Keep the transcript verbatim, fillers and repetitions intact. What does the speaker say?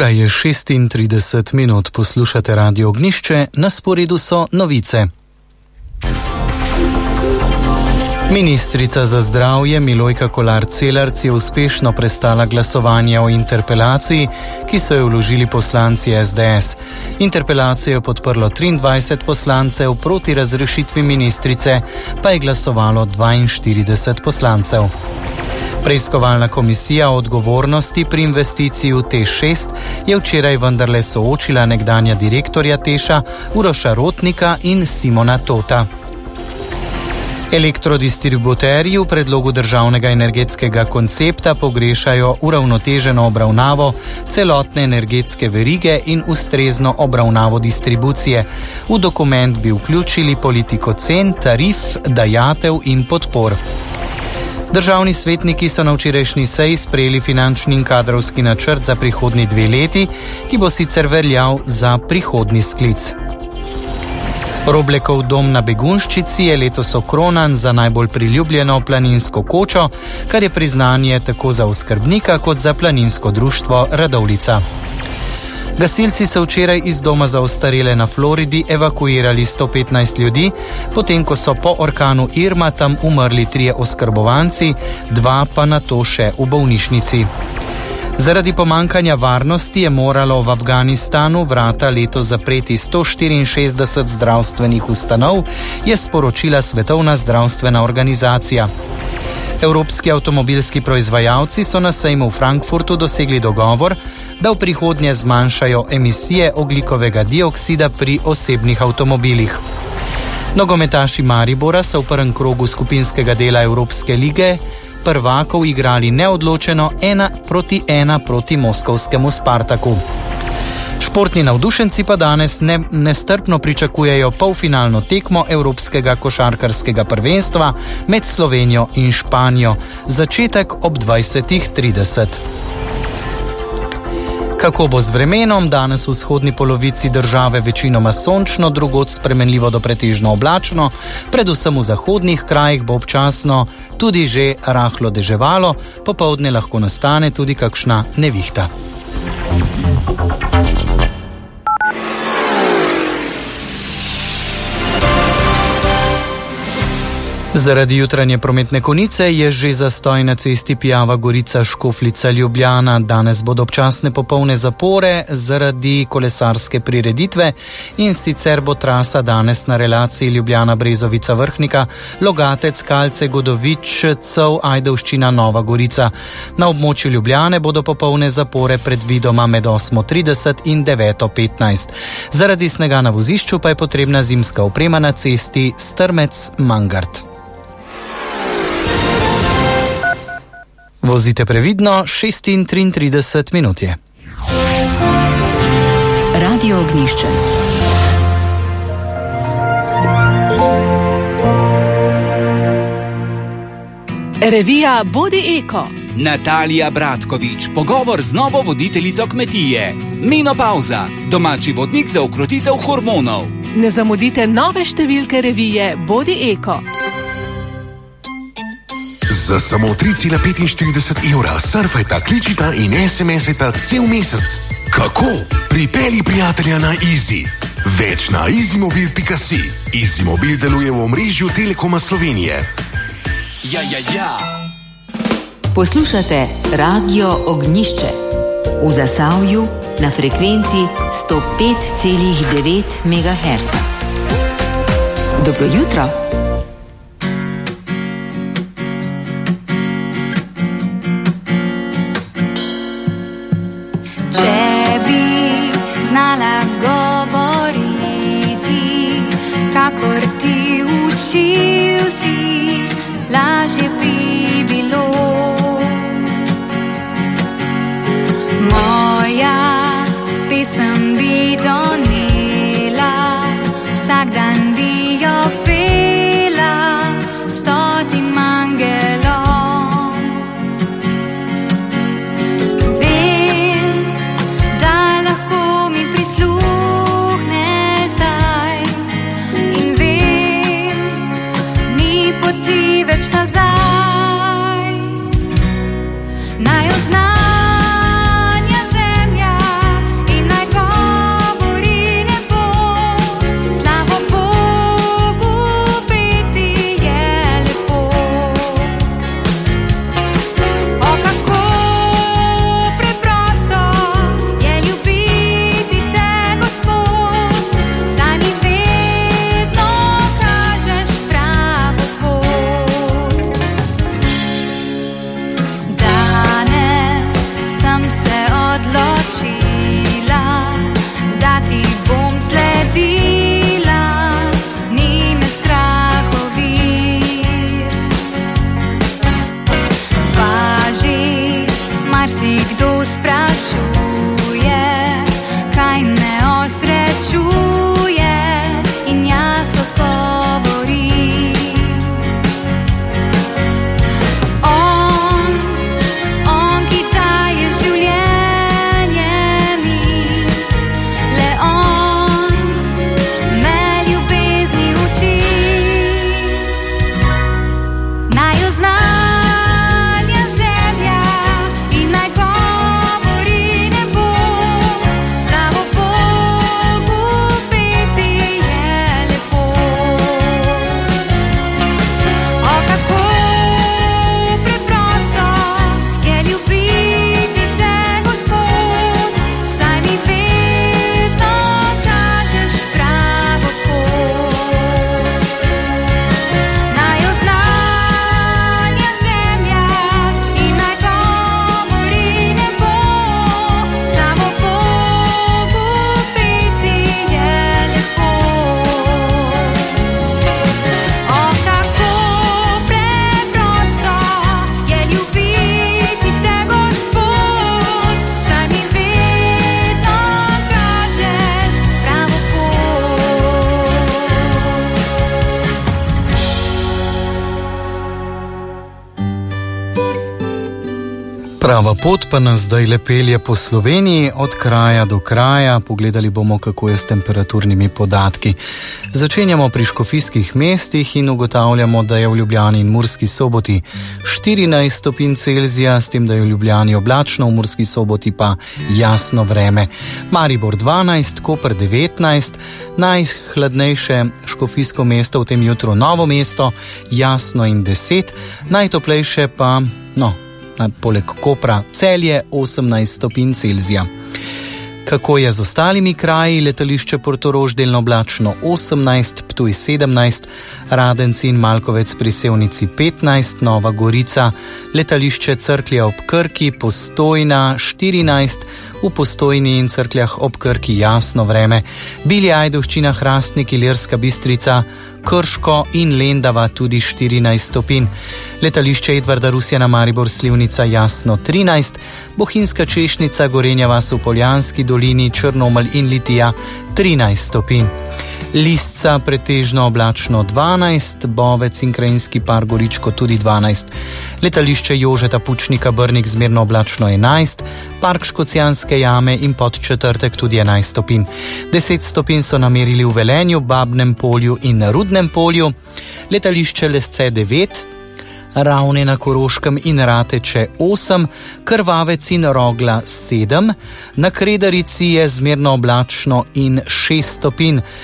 Ura je šestintrideset minut, poslušate Radio Ognjišče, na sporedu so novice. Ministrica za zdravje Milojka Kolar Celarc je uspešno prestala glasovanje o interpelaciji, ki so jo vložili poslanci S D S. Interpelacijo je podprlo triindvajset poslancev, proti razrešitvi ministrice pa je glasovalo dvainštirideset poslancev. Preiskovalna komisija o odgovornosti pri investiciji v T E Š šest je včeraj vendarle soočila nekdanja direktorja Teša Uroša Rotnika in Simona Tota. Elektrodistributerji v predlogu državnega energetskega koncepta pogrešajo uravnoteženo obravnavo celotne energetske verige in ustrezno obravnavo distribucije. V dokument bi vključili politiko cen, tarif, dajatev in podpor. Državni svetniki so na včerajšnji seji sprejeli finančni in kadrovski načrt za prihodnji dve leti, ki bo sicer veljal za prihodnji sklic. Roblekov dom na Begunjščici je letos okronan za najbolj priljubljeno planinsko kočo, kar je priznanje tako za oskrbnika kot za planinsko društvo Radovljica. Gasilci so včeraj iz doma za ostarele na Floridi evakuirali sto petnajst ljudi, potem ko so po orkanu Irma tam umrli trije oskrbovanci, dva pa nato še v bolnišnici. Zaradi pomankanja varnosti je moralo v Afganistanu vrata letos zapreti sto štiriinšestdeset zdravstvenih ustanov, je sporočila Svetovna zdravstvena organizacija. Evropski avtomobilski proizvajalci so na sejmu v Frankfurtu dosegli dogovor, da v prihodnje zmanjšajo emisije ogljikovega dioksida pri osebnih avtomobilih. Nogometaši Maribora so v prvem krogu skupinskega dela Evropske lige prvakov igrali neodločeno ena proti ena proti moskovskemu Spartaku. Športni navdušenci pa danes ne, nestrpno pričakujejo polfinalno tekmo Evropskega košarkarskega prvenstva med Slovenijo in Španijo. Začetek ob dvajsetih trideset. Kako bo z vremenom? Danes v vzhodni polovici države večinoma sončno, drugod spremenljivo do pretežno oblačno, predvsem v zahodnih krajih bo občasno tudi že rahlo deževalo, popoldne lahko nastane tudi kakšna nevihta. Zaradi jutranje prometne konice je že zastoj na cesti Pijava Gorica Škofljica Ljubljana. Danes bodo občasne popolne zapore zaradi kolesarske prireditve in sicer bo trasa danes na relaciji Ljubljana Brezovica Vrhnika, Logatec, Kalce, Godovič, Cov, Ajdovščina, Nova Gorica. Na območju Ljubljane bodo popolne zapore predvidoma med osmo trideset in deveto petnajst. Zaradi snega na vozišču pa je potrebna zimska oprema na cesti Strmec-Mangart. Vozite previdno, šestintrideset minut je. Radio Ognjišče. Revija Bodi Eko. Natalija Bratkovič, pogovor z novo voditeljico kmetije. Menopavza, domači vodnik za ukrotitev hormonov. Ne zamudite nove številke revije Bodi Eko. Za samo tri cela petinštirideset evra surfajta, kličita in es em esajta cel mesec. Kako? Pripelji prijatelja na Easy. Več na easymobil pika si. Easymobil deluje v omrežju Telekoma Slovenije. Ja, ja, ja. Poslušate Radio Ognjišče. V Zasavju na frekvenci sto pet celih devet megaherca. Dobro jutro. Kakor ti učil si, lažje bi bilo. Moja pesem bi donela, vsak dan bi jo pela stotim angelom. Vem, da lahko mi prisluhneš zdaj, in vem, Prava pot pa nas zdaj le pelje po Sloveniji, od kraja do kraja. Pogledali bomo, kako je s temperaturnimi podatki. Začenjamo pri škofijskih mestih in ugotavljamo, da je v Ljubljani in Murski Soboti štirinajst stopinj Celzija, s tem, da je v Ljubljani oblačno, v Murski Soboti pa jasno vreme. Maribor dvanajst, Koper devetnajst, najhladnejše škofijsko mesto v tem jutru Novo mesto, jasno in deset, najtoplejše pa, no, poleg Kopra, Celje osemnajst stopinj Celzija. Kako je z ostalimi kraji? Letališče Portorož delno oblačno osemnajst, Ptuj sedemnajst, Radenci in Malkovec pri Sevnici petnajst, Nova Gorica, letališče Cerklje ob Krki, Postojna štirinajst, v Postojni in Cerkljah ob Krki jasno vreme, Bilje, Ajdovščina, Hrastnik, Ilirska Bistrica, Krško in Lendava tudi štirinajst stopinj. Letališče Edvarda Rusjana, Maribor, Slivnica jasno trinajst, Bohinjska Češnica, Gorenja vas v Poljanski dolini, Črnomelj in Litija trinajst stopinj. Lisca pretežno oblačno dvanajst, Bovec in Krajinski par Goričko tudi dvanajst. Letališče Jožeta Pučnika, Brnik zmerno oblačno enajst, Park Škocjanske jame in Podčetrtek tudi enajst stopinj. deset stopinj so namerili v Velenju, Babnem polju in Rudnem polju. Letališče Lesce devet, Ravne na Koroškem in Rateče osem, Krvavec in Rogla sedem, na Kredarici je zmerno oblačno in šest stopinj.